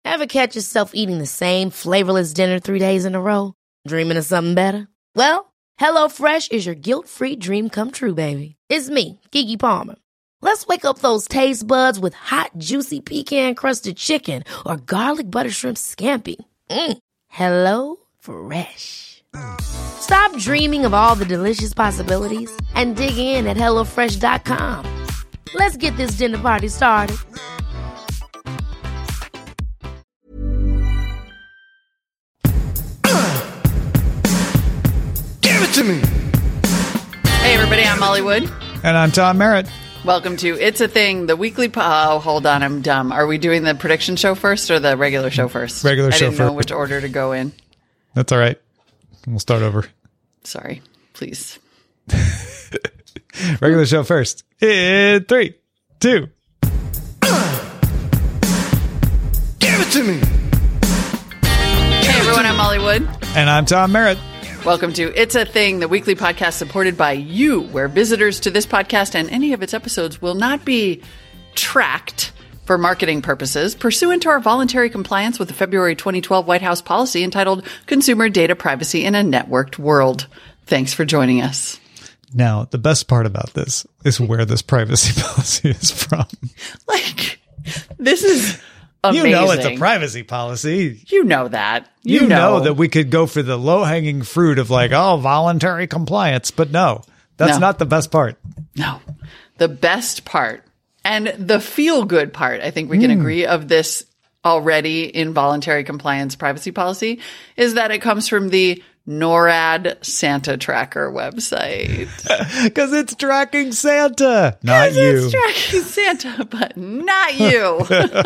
Ever catch yourself eating the same flavorless dinner 3 days in a row? Dreaming of something better? Well, HelloFresh is your guilt-free dream come true, baby. It's me, Keke Palmer. Let's wake up those taste buds with hot, juicy pecan-crusted chicken or garlic butter shrimp scampi. Hello Fresh. Stop dreaming of all the delicious possibilities and dig in at HelloFresh.com. Let's get this dinner party started. Give it to me. Hey, everybody, I'm Molly Wood. And I'm Tom Merritt. Welcome to It's a Thing, the weekly... oh, hold on, I'm dumb. Are we doing the prediction show first or the regular show first? Regular show I didn't know first. which order to go in. That's all right. We'll start over. Sorry, please. Regular show first. In 3, 2. Give it to me. Hey, everyone, I'm Molly Wood. And I'm Tom Merritt. Welcome to It's a Thing, the weekly podcast supported by you, where visitors to this podcast and any of its episodes will not be tracked for marketing purposes, pursuant to our voluntary compliance with the February 2012 White House policy entitled Consumer Data Privacy in a Networked World. Thanks for joining us. Now, the best part about this is where this privacy policy is from. Like, this is amazing. You know it's a privacy policy. You know that. You know that we could go for the low-hanging fruit of like, oh, voluntary compliance. But no, that's not the best part. No. The best part and the feel-good part, I think we can agree, of this already involuntary compliance privacy policy is that it comes from the NORAD Santa Tracker website. Because it's tracking Santa. Not you. It's tracking Santa, but not you.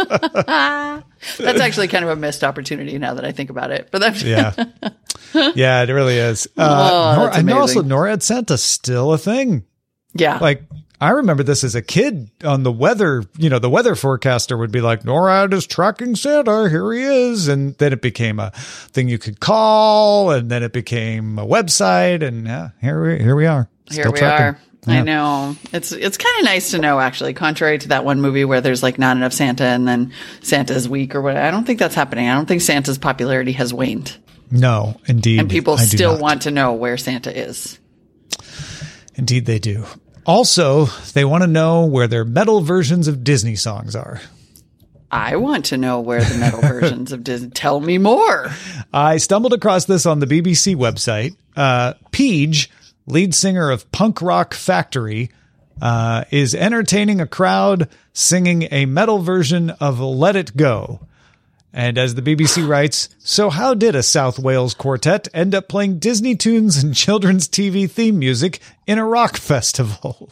That's actually kind of a missed opportunity now that I think about it. But that's Yeah, it really is. That's I know also amazing. NORAD Santa's still a thing. Yeah. Like, I remember this as a kid on the weather, the weather forecaster would be like, NORAD is tracking Santa. Here he is. And then it became a thing you could call. And then it became a website. And here we are. Here we are. I know. It's kind of nice to know, actually, contrary to that one movie where there's like not enough Santa and then Santa's weak or what. I don't think that's happening. I don't think Santa's popularity has waned. No, indeed. And people I do still not. want to know where Santa is. Indeed, they do. Also, they want to know where their metal versions of Disney songs are. I want to know where the metal versions of Disney. Tell me more. I stumbled across this on the BBC website. Peach, lead singer of Punk Rock Factory, is entertaining a crowd singing a metal version of Let It Go. And as the BBC writes, so how did a South Wales quartet end up playing Disney tunes and children's TV theme music in a rock festival?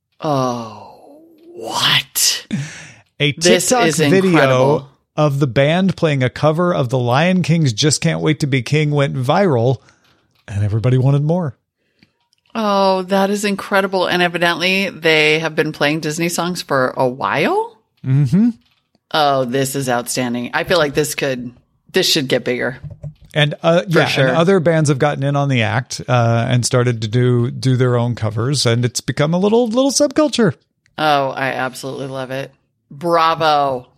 Oh, what? A This TikTok is video incredible. of the band playing a cover of the Lion King's Just Can't Wait to Be King went viral, and everybody wanted more. Oh, that is incredible. And evidently they have been playing Disney songs for a while? Mm-hmm. Oh, this is outstanding. I feel like this should get bigger. And sure. and other bands have gotten in on the act and started to do their own covers, and it's become a little subculture. Oh, I absolutely love it. Bravo.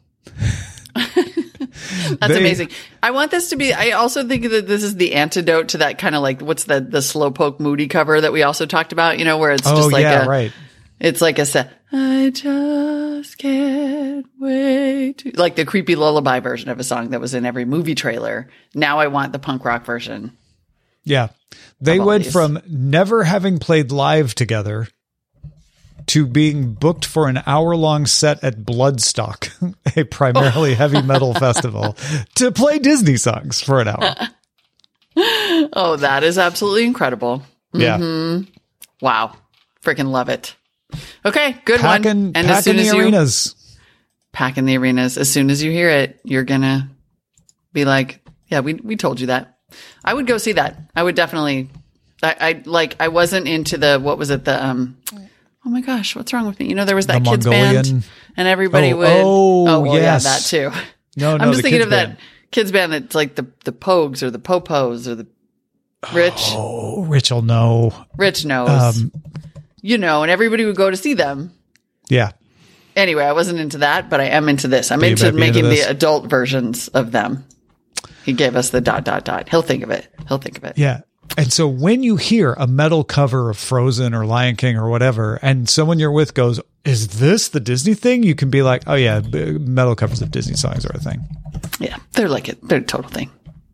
That's amazing. I want this to be, I also think that this is the antidote to that kind of like, what's the Slowpoke Moody cover that we also talked about, where it's just like right. It's like I just can't wait. Like the creepy lullaby version of a song that was in every movie trailer. Now I want the punk rock version. Yeah. They Of all went these. from never having played live together to being booked for an hour-long set at Bloodstock, a primarily heavy metal festival, to play Disney songs for an hour. Oh, that is absolutely incredible. Yeah. Wow. Freaking love it. Okay, good Packing one. And as soon the as arenas. packing the arenas, as soon as you hear it, you're gonna be like, yeah, we told you that. I would go see that. I would definitely. I wasn't into what was it? Oh my gosh, what's wrong with me? There was that The kids Mongolian- band, and everybody would. well, yeah, yes. that too. No, I'm just the thinking kids of band. that kids band that's like the Pogues or the Popos or the Rich. Oh, Rich will know. Rich knows. And everybody would go to see them. Yeah. Anyway, I wasn't into that, but I am into this. I'm You into might be making into the this. adult versions of them. He gave us the ... He'll think of it. Yeah. And so when you hear a metal cover of Frozen or Lion King or whatever, and someone you're with goes, is this the Disney thing? You can be like, oh yeah, metal covers of Disney songs are a thing. Yeah, they're like it. They're a total thing.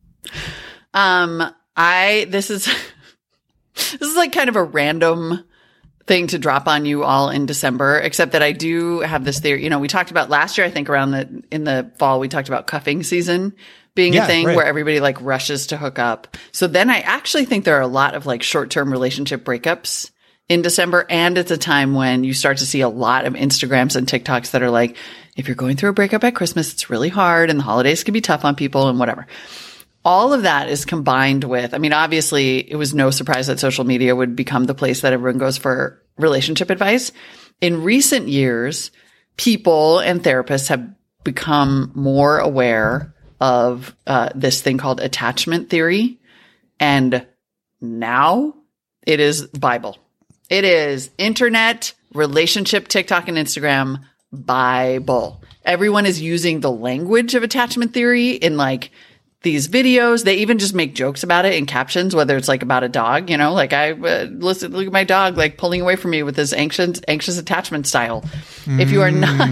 This is like kind of a random thing to drop on you all in December, except that I do have this theory. You know, we talked about last year, I think in the fall, we talked about cuffing season being a thing right. where everybody like rushes to hook up. So then I actually think there are a lot of like short-term relationship breakups in December. And it's a time when you start to see a lot of Instagrams and TikToks that are like, if you're going through a breakup at Christmas, it's really hard and the holidays can be tough on people and whatever. All of that is combined with, I mean, obviously it was no surprise that social media would become the place that everyone goes for relationship advice. In recent years, people and therapists have become more aware of this thing called attachment theory. And now it is Bible. It is internet, relationship, TikTok, and Instagram Bible. Everyone is using the language of attachment theory in like these videos. They even just make jokes about it in captions, whether it's like about a dog, you know, like look at my dog, like pulling away from me with this anxious attachment style. If you are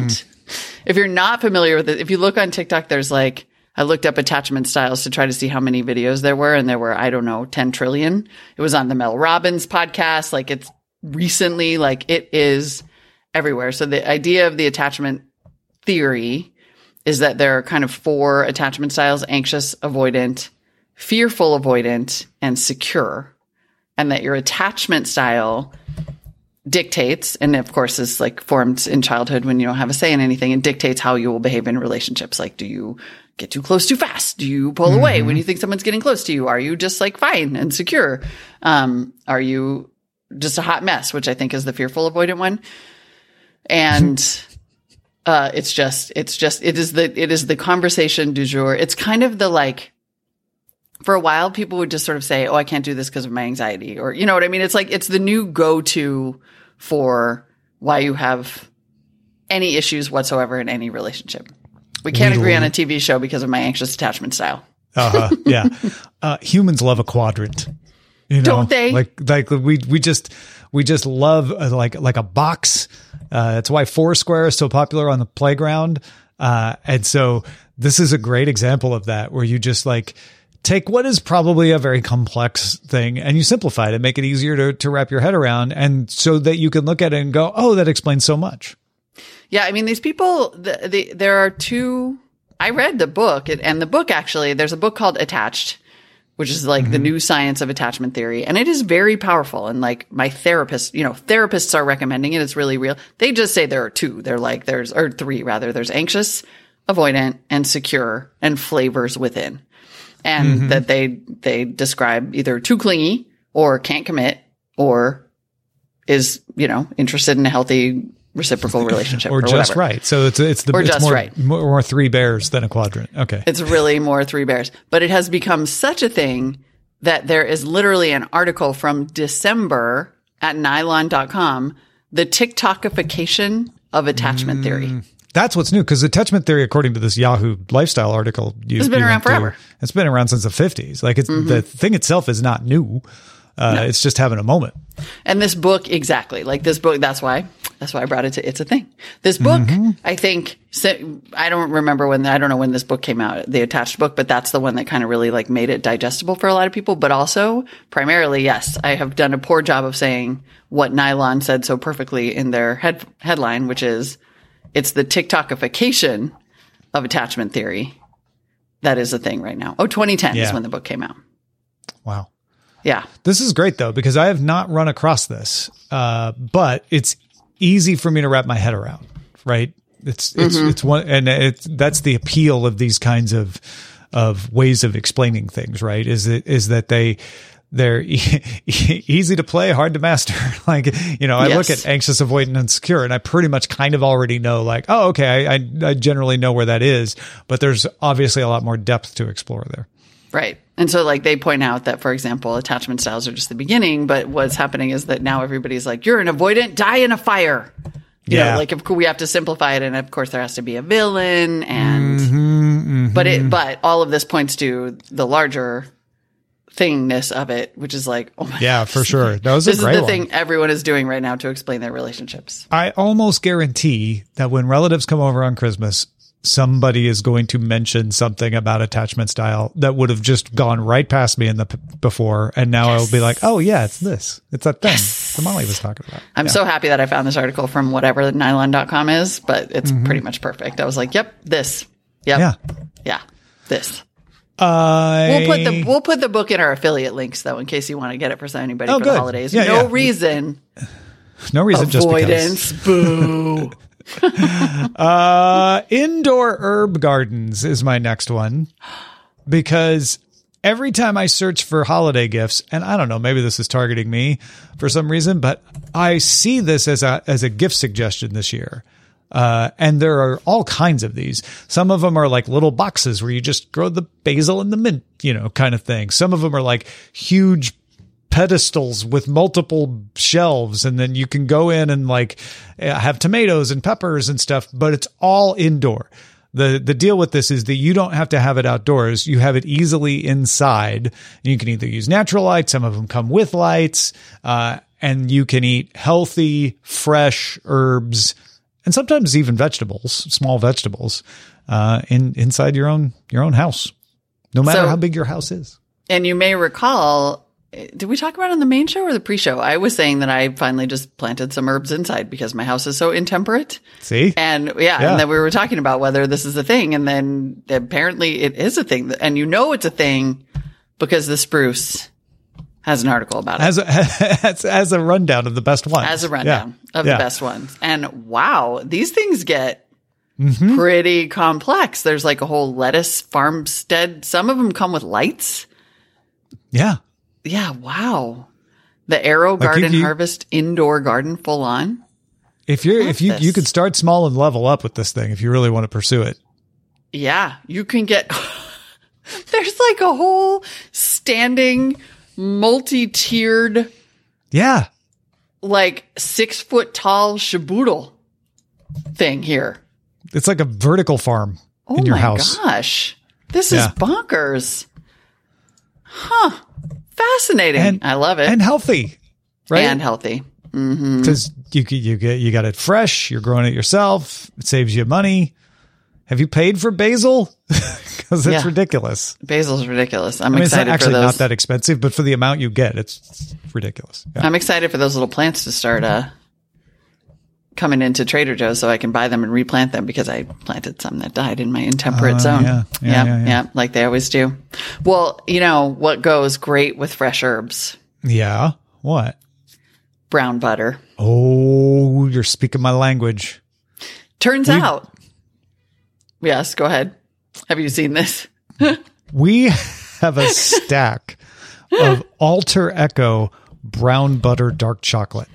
not familiar with it, if you look on TikTok, there's like, I looked up attachment styles to try to see how many videos there were. And there were, I don't know, 10 trillion. It was on the Mel Robbins podcast. Like it's recently, like it is everywhere. So the idea of the attachment theory is that there are kind of 4 attachment styles: anxious, avoidant, fearful avoidant, and secure. And that your attachment style dictates, and of course is like formed in childhood when you don't have a say in anything, and dictates how you will behave in relationships. Like, do you get too close too fast? Do you pull away when you think someone's getting close to you? Are you just like fine and secure? Are you just a hot mess, which I think is the fearful avoidant one? And it is the conversation du jour. It's kind of the like, for a while, people would just sort of say, oh, I can't do this because of my anxiety, or, you know what I mean? It's like, it's the new go-to for why you have any issues whatsoever in any relationship. We can't agree on a TV show because of my anxious attachment style. Yeah. Humans love a quadrant. You know, don't they? Like we just love like a box. That's why Foursquare is so popular on the playground. And so this is a great example of that, where you just like take what is probably a very complex thing and you simplify it and make it easier to wrap your head around. And so that you can look at it and go, oh, that explains so much. Yeah. I mean, these people, there are 2, I read the book, and the book actually, there's a book called Attached, which is like the new science of attachment theory. And it is very powerful. And like my therapist, you know, therapists are recommending it. It's really real. They just say there are 2. They're like, or 3 rather. There's anxious, avoidant, and secure, and flavors within. And that they describe either too clingy or can't commit or is, you know, interested in a healthy reciprocal relationship or just whatever. right. So it's more, right. more 3 bears than a quadrant. Okay. It's really more 3 bears, but it has become such a thing that there is literally an article from December at nylon.com, the TikTokification of attachment theory. That's what's new, because attachment theory, according to this Yahoo lifestyle article, it's been around forever. It's been around since the 50s. Like it's the thing itself is not new. It's just having a moment. And this book, exactly. Like this book, that's why I brought it to It's a Thing. This book, I think, I don't know when this book came out, the Attached book, but that's the one that kind of really like made it digestible for a lot of people. But also, primarily, yes, I have done a poor job of saying what Nylon said so perfectly in their headline, which is, it's the TikTokification of attachment theory that is a thing right now. 2010 is when the book came out. Wow. Yeah. This is great, though, because I have not run across this, but it's easy for me to wrap my head around, right? It's one, and that's the appeal of these kinds of ways of explaining things, right? Is that they're easy to play, hard to master. Like, you know, I look at anxious, avoidant, and secure, and I pretty much kind of already know, like, oh, okay, I generally know where that is, but there's obviously a lot more depth to explore there. Right. And so like they point out that, for example, attachment styles are just the beginning, but what's happening is that now everybody's like, you're an avoidant, die in a fire. You know, like if we have to simplify it, and of course there has to be a villain, and but all of this points to the larger thingness of it, which is like, oh my God, for sure. That was this a great is the one. thing everyone is doing right now to explain their relationships. I almost guarantee that when relatives come over on Christmas, somebody is going to mention something about attachment style that would have just gone right past me in the before, and now I'll be like, oh yeah, it's this. It's that thing that Molly was talking about. I'm so happy that I found this article from whatever nylon.com is, but it's pretty much perfect. I was like, yep, this. Yep. Yeah. This. We'll put the book in our affiliate links though, in case you want to get it for anybody for the holidays. No reason, just avoidance. Boo. Indoor herb gardens is my next one, because every time I search for holiday gifts, and I don't know, maybe this is targeting me for some reason, but I see this as a gift suggestion this year. And there are all kinds of these. Some of them are like little boxes where you just grow the basil and the mint, kind of thing. Some of them are like huge pedestals with multiple shelves, and then you can go in and like have tomatoes and peppers and stuff, but it's all indoor. The deal with this is that you don't have to have it outdoors. You have it easily inside. You can either use natural light. Some of them come with lights, and you can eat healthy, fresh herbs, and sometimes even vegetables, small vegetables, inside your own house, no matter how big your house is. And you may recall, did we talk about it on the main show or the pre-show? I was saying that I finally just planted some herbs inside because my house is so intemperate. See? And and then we were talking about whether this is a thing, and then apparently it is a thing, and it's a thing because the Spruce has an article about it. As a rundown of the best ones. As a rundown of the best ones. And wow, these things get pretty complex. There's like a whole lettuce farmstead. Some of them come with lights. Yeah. Yeah, wow. The Arrow Garden Harvest indoor garden full on. If you could start small and level up with this thing if you really want to pursue it. Yeah, you can get there's like a whole standing multi-tiered, like 6 foot tall shaboodle thing here. It's like a vertical farm in your house. Oh my gosh. This is bonkers. Huh. Fascinating. I love it. And healthy, right? And healthy. Because you got it fresh. You're growing it yourself. It saves you money. Have you paid for basil? Because it's ridiculous. Basil's ridiculous. I'm excited it's actually for those. not that expensive, but for the amount you get, it's ridiculous. Yeah. I'm excited for those little plants to start coming into Trader Joe's so I can buy them and replant them, because I planted some that died in my intemperate zone. Yeah, like they always do. Well, what goes great with fresh herbs? Yeah. What? Brown butter. Oh, you're speaking my language. Turns out. Yes, go ahead. Have you seen this? We have a stack of Alter Echo brown butter dark chocolate.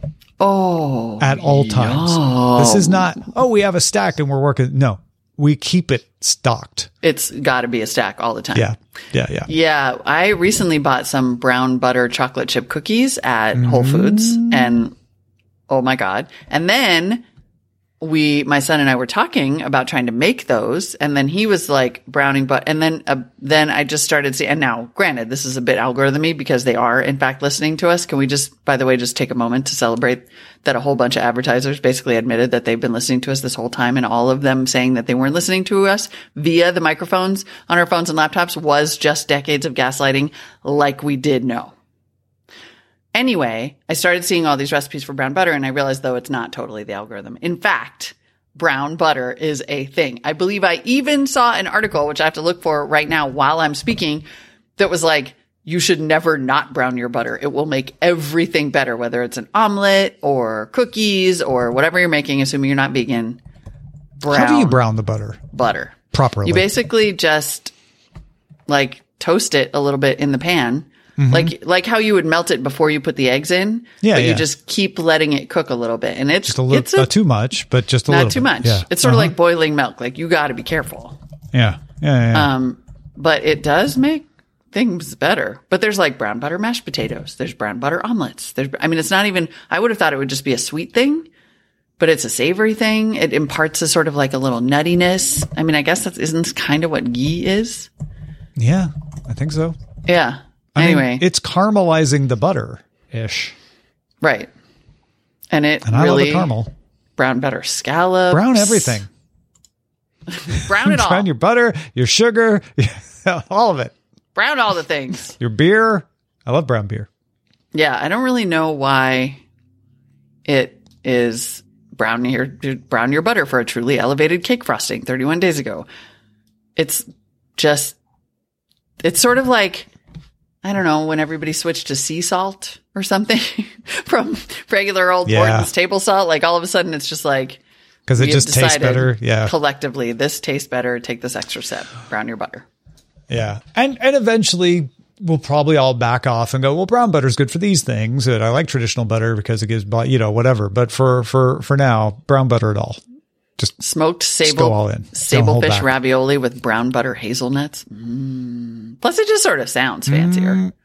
Oh, at all times. This is not, we have a stack and we're working. No, we keep it stocked. It's got to be a stack all the time. Yeah. I recently bought some brown butter chocolate chip cookies at Whole Foods, and oh my God. And then my son and I were talking about trying to make those, and then he was like browning, and then I just started seeing, and now granted, this is a bit algorithmy because they are in fact listening to us. Can we just take a moment to celebrate that a whole bunch of advertisers basically admitted that they've been listening to us this whole time, and all of them saying that they weren't listening to us via the microphones on our phones and laptops was just decades of gaslighting, like we did know. Anyway, I started seeing all these recipes for brown butter, and I realized, though, it's not totally the algorithm. In fact, brown butter is a thing. I believe I even saw an article, which I have to look for right now while I'm speaking, that was like, you should never not brown your butter. It will make everything better, whether it's an omelet or cookies or whatever you're making, assuming you're not vegan. How do you brown the butter? Properly. You basically just like toast it a little bit in the pan. Like how you would melt it before you put the eggs in. But you just keep letting it cook a little bit. And it's just a little, not too much, but just a little. Not too much. Yeah. It's sort of like boiling milk. Like you got to be careful. Yeah. But it does make things better. But there's like brown butter mashed potatoes. There's brown butter omelets. It's not even, I would have thought it would just be a sweet thing. but it's a savory thing. It imparts a sort of like a little nuttiness. I mean, I guess isn't kind of what ghee is. Yeah, I think so. Yeah. I Anyway, mean, it's caramelizing the butter ish. right. And I really love the caramel. brown butter scallops. Brown everything. Brown it all. Brown your butter, your sugar, all of it. Brown all the things. Your beer. I love brown beer. Yeah, I don't really know why it is brown your butter for a truly elevated cake frosting 31 days ago. It's sort of like, I don't know, when everybody switched to sea salt or something from regular old Morton's table salt. Like all of a sudden it's just like, because it just tastes better. Yeah. Collectively, this tastes better. Take this extra step. Brown your butter. Yeah. And eventually we'll probably all back off and go, well, brown butter is good for these things. And I like traditional butter because it gives, whatever. But for now, brown butter at all. Just smoked go all in. sablefish ravioli with brown butter hazelnuts. Plus, it just sort of sounds fancier.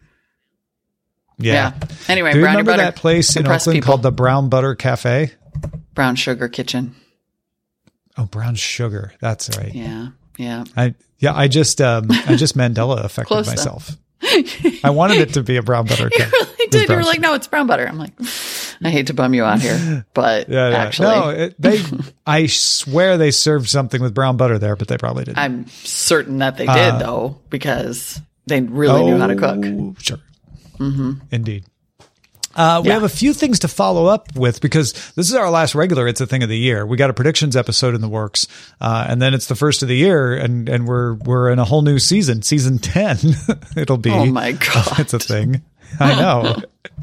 Yeah. Anyway, do you brown your remember butter. that place in Impress Oakland people. called the Brown Butter Cafe? Brown Sugar Kitchen. Oh, brown sugar. That's right. Yeah. Yeah. I just Mandela affected Close myself. I wanted it to be a brown butter cake. You really did. You were like, no, it's brown butter. I'm like, I hate to bum you out here, but actually. No, I swear they served something with brown butter there, but they probably didn't. I'm certain that they did, though, because they really knew how to cook. Sure. Indeed. We have a few things to follow up with because this is our last regular It's a Thing of the Year. We got a predictions episode in the works, and then it's the first of the year, and we're in a whole new season 10. It'll be. Oh my God. It's a thing. I know.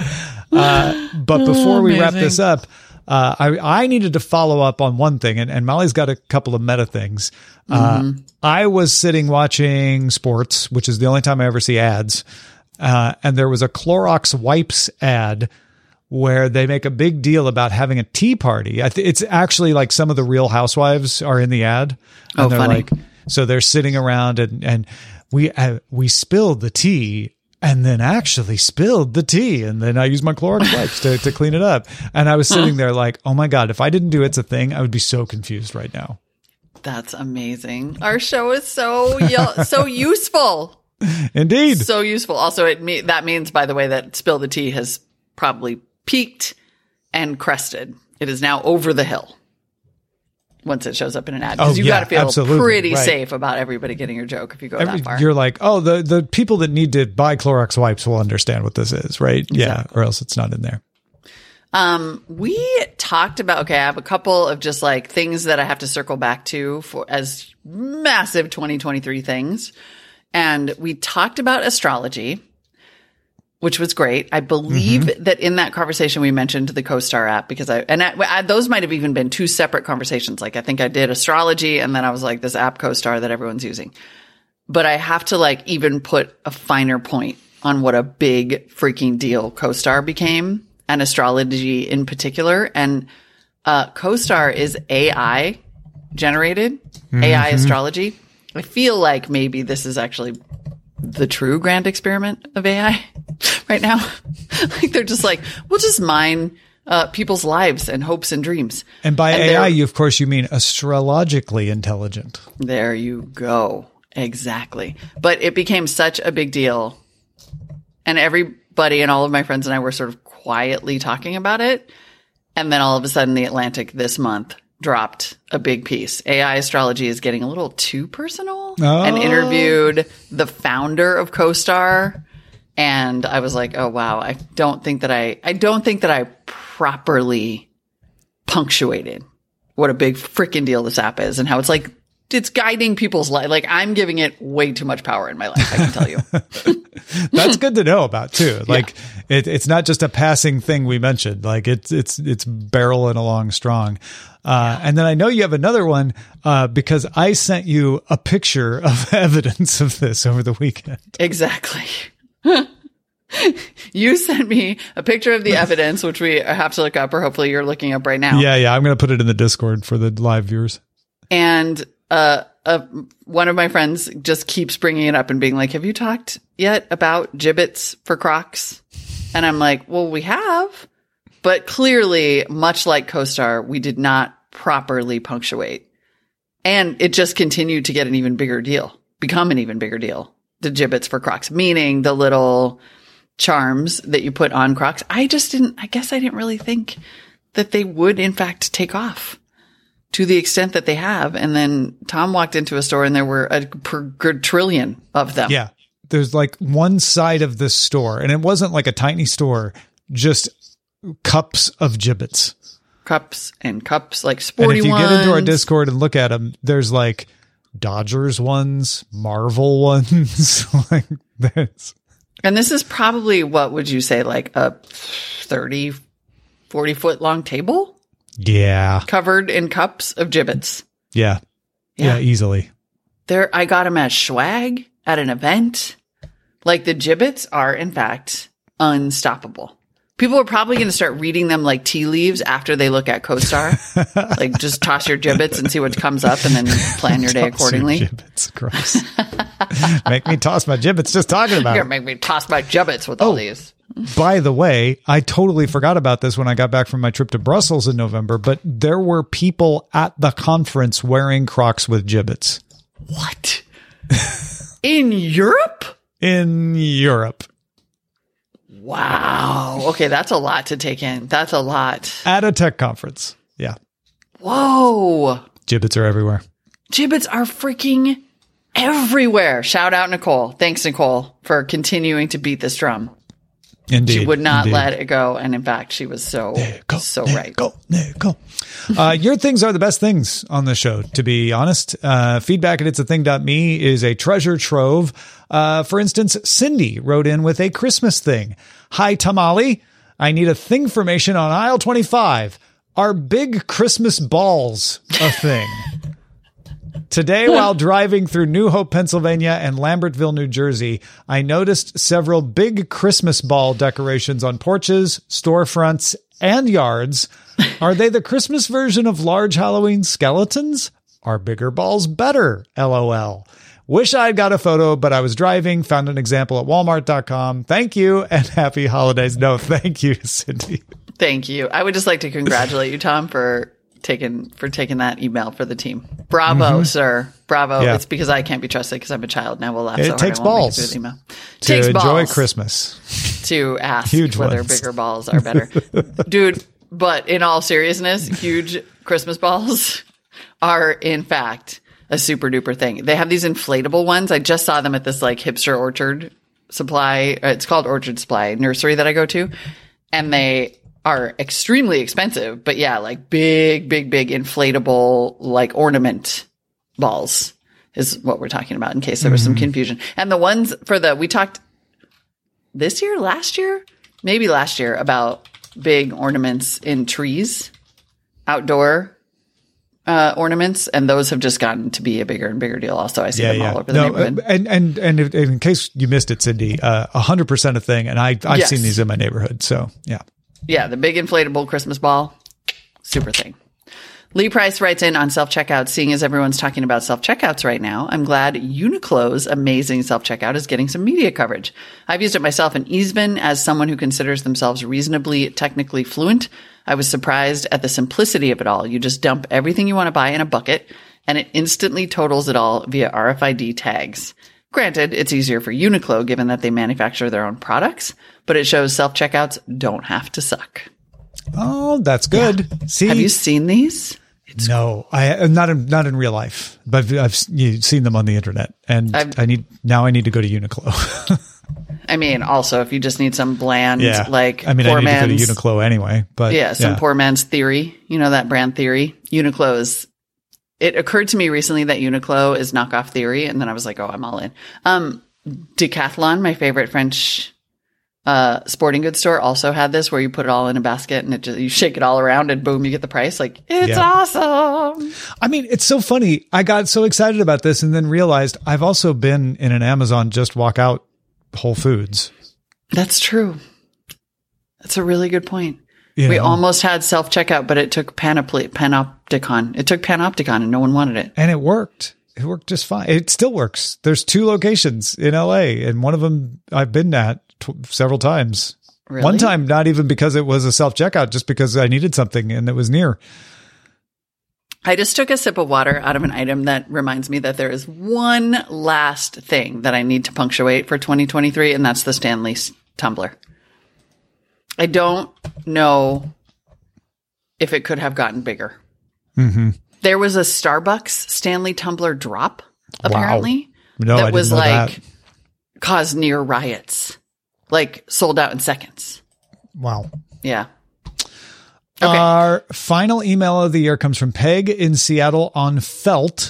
But before we wrap this up, I needed to follow up on one thing, and Molly's got a couple of meta things. I was sitting watching sports, which is the only time I ever see ads. And there was a Clorox wipes ad where they make a big deal about having a tea party. It's actually like some of the Real Housewives are in the ad. And they're funny. like, so they're sitting around and we spilled the tea and then actually spilled the tea. And then I used my Clorox wipes to clean it up. And I was sitting there like, oh my God, if I didn't do It's a Thing, I would be so confused right now. That's amazing. Our show is so useful. Indeed. So useful. Also, that means, by the way, that Spill the Tea has probably peaked and crested. It is now over the hill once it shows up in an ad. Because you got to feel pretty safe about everybody getting your joke if you go that far. You're like, oh, the people that need to buy Clorox wipes will understand what this is, right? Exactly. Yeah, or else it's not in there. We talked about, I have a couple of just like things that I have to circle back to as massive 2023 things. And we talked about astrology, which was great. I believe that in that conversation we mentioned the CoStar app because those might have even been two separate conversations. Like I think I did astrology and then I was like this app CoStar that everyone's using. But I have to like even put a finer point on what a big freaking deal CoStar became and astrology in particular. And CoStar is AI generated, AI astrology. I feel like maybe this is actually the true grand experiment of AI right now. Like they're just like, we'll just mine people's lives and hopes and dreams. And by AI, of course, you mean astrologically intelligent. There you go. Exactly. But it became such a big deal. And everybody and all of my friends and I were sort of quietly talking about it. And then all of a sudden, The Atlantic this month dropped a big piece. AI astrology is getting a little too personal and interviewed the founder of CoStar. And I was like, oh, wow, I don't think that I properly punctuated what a big freaking deal this app is and how it's like, it's guiding people's life. Like I'm giving it way too much power in my life. I can tell you. That's good to know about too. Like it's not just a passing thing we mentioned. Like it's barreling along strong. And then I know you have another one, because I sent you a picture of evidence of this over the weekend. Exactly. You sent me a picture of the evidence, which we have to look up, or hopefully you're looking up right now. Yeah. I'm going to put it in the Discord for the live viewers. And one of my friends just keeps bringing it up and being like, have you talked yet about gibbets for Crocs? And I'm like, well, we have, But clearly, much like CoStar, we did not properly punctuate. And it just continued to get an even bigger deal, become an even bigger deal. The gibbets for Crocs, meaning the little charms that you put on Crocs. I guess I didn't really think that they would in fact take off to the extent that they have. And then Tom walked into a store and there were a trillion of them. Yeah. There's like one side of this store, and it wasn't like a tiny store, just cups of gibbets. Cups and cups, like sporty ones. And if you get into our Discord and look at them, there's like Dodgers ones, Marvel ones, like this. And this is probably, what would you say, like a 30, 40 foot long table? Yeah. Covered in cups of gibbets. Yeah. Yeah, easily. I got them as swag at an event. Like, the gibbets are, in fact, unstoppable. People are probably going to start reading them like tea leaves after they look at CoStar. Like, just toss your gibbets and see what comes up and then plan your day accordingly. Your gibbets, gross. Make me toss my gibbets just talking about You're it. make me toss my gibbets with all these. By the way, I totally forgot about this when I got back from my trip to Brussels in November, but there were people at the conference wearing Crocs with gibbets. What? In Europe? In Europe. Wow. Okay, that's a lot to take in. That's a lot. At a tech conference. Yeah. Whoa. Gibbets are everywhere. Gibbets are freaking everywhere. Shout out Nicole. Thanks, Nicole, for continuing to beat this drum. Indeed. She would not let it go. And in fact, she was so right. Go. Your things are the best things on the show, to be honest. Feedback at it'sathing.me is a treasure trove. For instance, Cindy wrote in with a Christmas thing. Hi, Tamale. I need a thingformation on aisle 25. Are big Christmas balls a thing? Today, while driving through New Hope, Pennsylvania and Lambertville, New Jersey, I noticed several big Christmas ball decorations on porches, storefronts, and yards. Are they the Christmas version of large Halloween skeletons? Are bigger balls better? LOL. Wish I'd got a photo, but I was driving, found an example at walmart.com. Thank you and happy holidays. No, thank you, Cindy. Thank you. I would just like to congratulate you, Tom, for taking that email for the team. Bravo, sir. Bravo. Yeah. It's because I can't be trusted because I'm a child. Now we'll laugh so hard. Takes balls. It takes enjoy balls Christmas. To ask huge whether ones. Bigger balls are better. Dude, but in all seriousness, huge Christmas balls are, in fact, a super duper thing. They have these inflatable ones. I just saw them at this like hipster orchard supply. It's called Orchard Supply nursery that I go to. And they are extremely expensive, but yeah, like big inflatable, like ornament balls is what we're talking about in case there was some confusion. And the ones we talked last year about big ornaments in trees, outdoor ornaments, and those have just gotten to be a bigger and bigger deal. Also, I see them all over the neighborhood. And in case you missed it, Cindy, 100% a thing, and I've seen these in my neighborhood. So yeah. Yeah, the big inflatable Christmas ball, super thing. Lee Price writes in on self-checkout, seeing as everyone's talking about self-checkouts right now, I'm glad Uniqlo's amazing self-checkout is getting some media coverage. I've used it myself, and even as someone who considers themselves reasonably technically fluent, I was surprised at the simplicity of it all. You just dump everything you want to buy in a bucket, and it instantly totals it all via RFID tags. Granted, it's easier for Uniqlo given that they manufacture their own products, but it shows self-checkouts don't have to suck. Oh, that's good. Yeah. See, have you seen these? No, I not in real life, but I've seen them on the internet, and I need to go to Uniqlo. I mean, also if you just need some bland, poor I need to go to Uniqlo anyway, but poor man's Theory, that brand Theory. Uniqlo is. It occurred to me recently that Uniqlo is knockoff Theory, and then I was like, oh, I'm all in. Decathlon, my favorite French sporting goods store, also had this where you put it all in a basket and you shake it all around and boom, you get the price. Like, it's awesome. I mean, it's so funny. I got so excited about this and then realized I've also been in an Amazon Just Walk Out Whole Foods. That's true. That's a really good point. We almost had self-checkout, but it took Panopticon. It took Panopticon and no one wanted it. And it worked. It worked just fine. It still works. There's 2 locations in LA, and one of them I've been at several times. Really? One time, not even because it was a self-checkout, just because I needed something and it was near. I just took a sip of water out of an item that reminds me that there is one last thing that I need to punctuate for 2023, and that's the Stanley tumbler. I don't know if it could have gotten bigger. Mm-hmm. There was a Starbucks Stanley tumbler drop, apparently, No, I that didn't was know like that. caused near riots, like sold out in seconds. Wow. Yeah. Okay. Our final email of the year comes from Peg in Seattle on felt.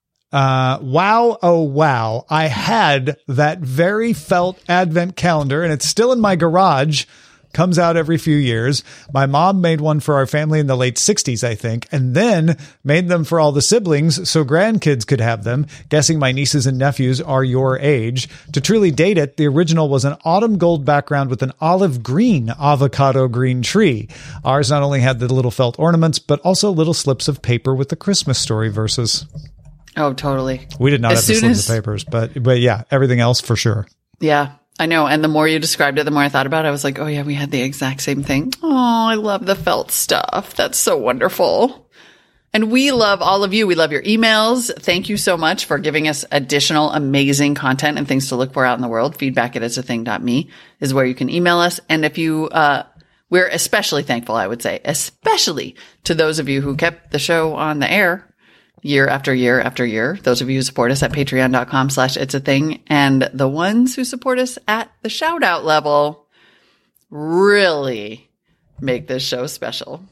Wow. Oh, wow. I had that very felt advent calendar and it's still in my garage. Comes out every few years. My mom made one for our family in the late 60s, I think, and then made them for all the siblings so grandkids could have them. Guessing my nieces and nephews are your age. To truly date it, the original was an autumn gold background with an olive green avocado green tree. Ours not only had the little felt ornaments, but also little slips of paper with the Christmas story verses. Oh, totally. We did not have the slips of papers, but yeah, everything else for sure. Yeah. I know. And the more you described it, the more I thought about it. I was like, oh, yeah, we had the exact same thing. Oh, I love the felt stuff. That's so wonderful. And we love all of you. We love your emails. Thank you so much for giving us additional amazing content and things to look for out in the world. Feedback@itsathing.me is where you can email us. And if you, we're especially thankful, I would say, especially to those of you who kept the show on the air year after year after year. Those of you who support us at patreon.com/itsathing, and the ones who support us at the shout out level really make this show special.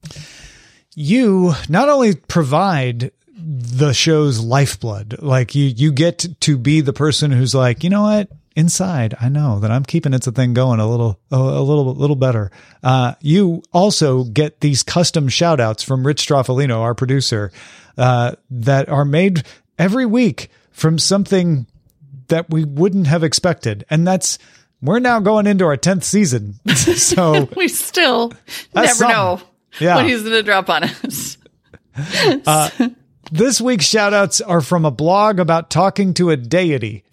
You not only provide the show's lifeblood, like you get to be the person who's like, you know what? Inside, I know that I'm keeping It's a Thing going a little better. You also get these custom shout outs from Rich Stroffolino, our producer, that are made every week from something that we wouldn't have expected. And we're now going into our 10th season. So we still never know what he's going to drop on us. This week's shout outs are from a blog about talking to a deity.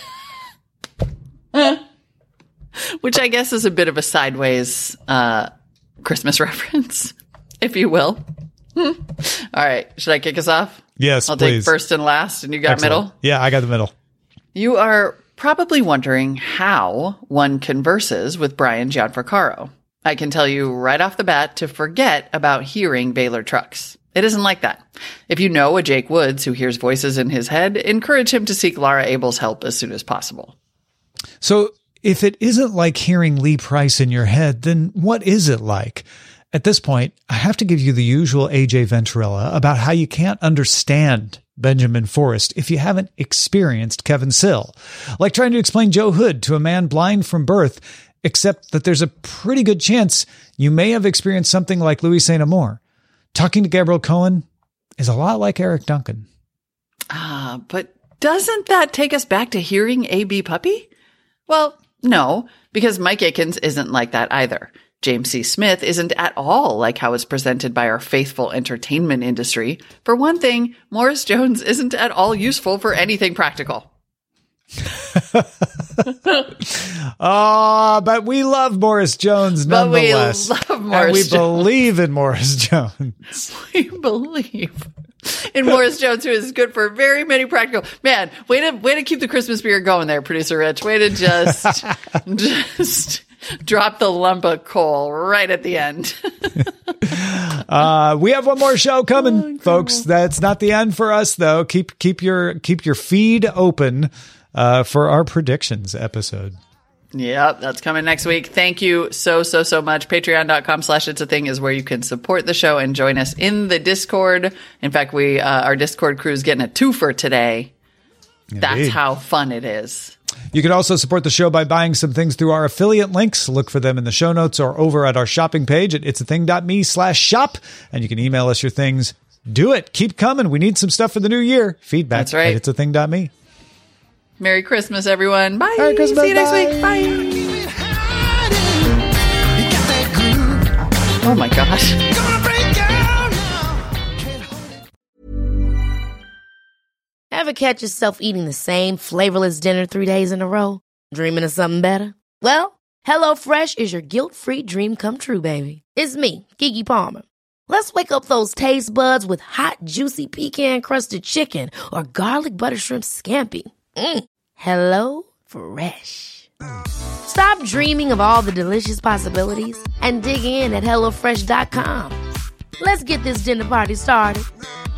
Which I guess is a bit of a sideways Christmas reference, if you will. All right. Should I kick us off? Yes, I'll please. take first and last, and you got Excellent. middle? Yeah, I got the middle. You are probably wondering how one converses with Brian Gianfrancaro. I can tell you right off the bat to forget about hearing Baylor trucks. It isn't like that. If you know a Jake Woods who hears voices in his head, encourage him to seek Laura Abel's help as soon as possible. So if it isn't like hearing Lee Price in your head, then what is it like? At this point, I have to give you the usual AJ Venturella about how you can't understand Benjamin Forrest if you haven't experienced Kevin Sill. Like trying to explain Joe Hood to a man blind from birth, except that there's a pretty good chance you may have experienced something like Louis St. Amour. Talking to Gabriel Cohen is a lot like Eric Duncan. But doesn't that take us back to hearing A.B. Puppy? Well, no, because Mike Akins isn't like that either. James C. Smith isn't at all like how it's presented by our faithful entertainment industry. For one thing, Morris Jones isn't at all useful for anything practical. But we love Morris Jones nonetheless. But we love Morris and we Jones. believe in Morris Jones. We believe in Morris Jones, who is good for very many practical. Man, way to keep the Christmas spirit going there, Producer Rich. Way to just drop the lump of coal right at the end. We have one more show coming, folks. That's not the end for us, though. Keep your feed open for our predictions episode. Yep, that's coming next week. Thank you so much. Patreon.com/itsathing is where you can support the show and join us in the Discord. In fact, our Discord crew is getting a twofer today. Indeed. That's how fun it is. You can also support the show by buying some things through our affiliate links. Look for them in the show notes or over at our shopping page at itsathing.me/shop. And you can email us your things. Do it. Keep coming. We need some stuff for the new year. Feedback That's right. at itsathing.me. Merry Christmas, everyone. Bye. Merry Christmas. See you next Bye. week. Bye. Oh my gosh. Ever catch yourself eating the same flavorless dinner 3 days in a row? Dreaming of something better? Well, HelloFresh is your guilt-free dream come true, baby. It's me, Keke Palmer. Let's wake up those taste buds with hot, juicy pecan-crusted chicken or garlic butter shrimp scampi. Hello Fresh. Stop dreaming of all the delicious possibilities and dig in at HelloFresh.com. Let's get this dinner party started.